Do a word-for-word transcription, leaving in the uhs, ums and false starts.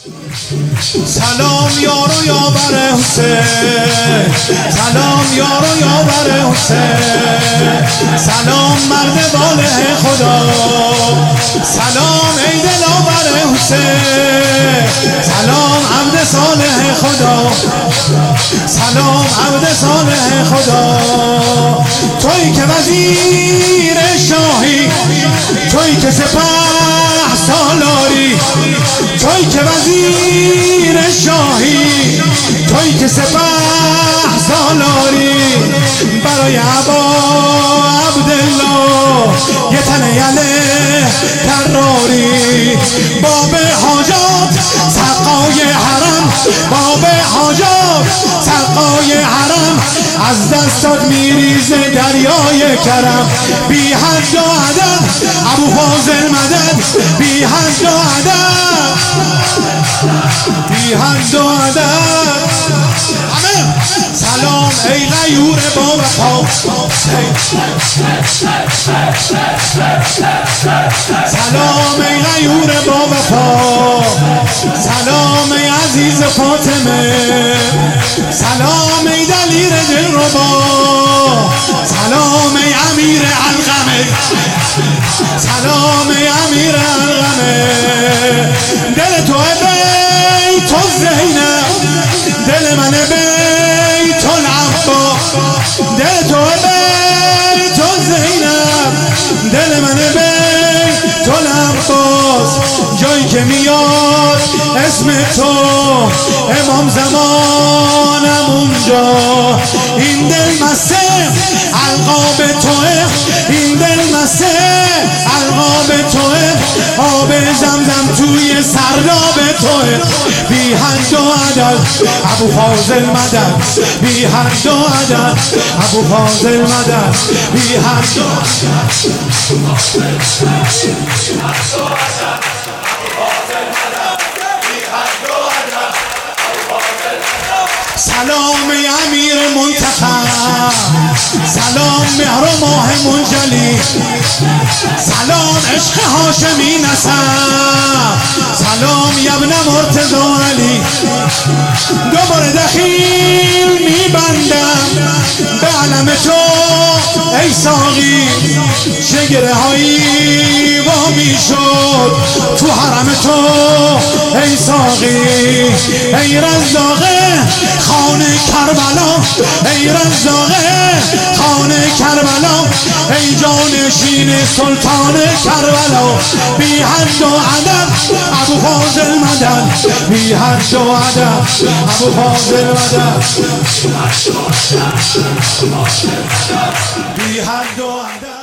سلام یارو یاور حسین، سلام یارو یاور حسین، سلام مرد واله خدا، سلام ای دلاور حسین، سلام عبد صالح خدا، سلام عبد صالح خدا. تویی که وزیر شاهی، تویی که سپه سالاری، تویی که وزیر شاهی، تویی که سپه سالاری، برای عبا عبدالله یه تن یله کراری. باب حاجات سقای حرم، باب حاجات سقای حرم، از دستات میریزه دریای کرم. بی حد و عدد ابو فاضل مدد، بی حد و عدد، بی حد و عدد. سلام ای غیور با وفا، سلام ای غیور با وفا، سلام ای عزیز فاطمه، سلام ای دلیر دلربا، سلام ای امیر علقمه، سلام ای امیر علقمه. دل تو بیت زینب، دل من بیت العباس، دل تو بیت زینب، دل من بیت العباس. جایی که میاد اسم تو امام زمانم اونجا، این دل مسته القاب توه، این دل مسته القاب توه، آب زمزم توی سرداب توه. بی حد و عدد ابو فاضل مدد، بی حد و عدد ابو فاضل مدد، بی حد و سلام ای امیر منتخب، سلام مهر و ماه منجلی، سلام عشق هاشمی نسب، سلام یبن مرتضی علی. دوباره دخیل میبندم به علم تو ای ساقی، شگره هایی وا میشد تو حرم تو ای ساقی. ای رزاقه خانه کربلا، ای رزاقه خانه کربلا، ای جانشین سلطان کربلا. بی حد و عدد ابو فاضل مدد، بی حد و عدد ابو فاضل مدد، بی حد و عدد.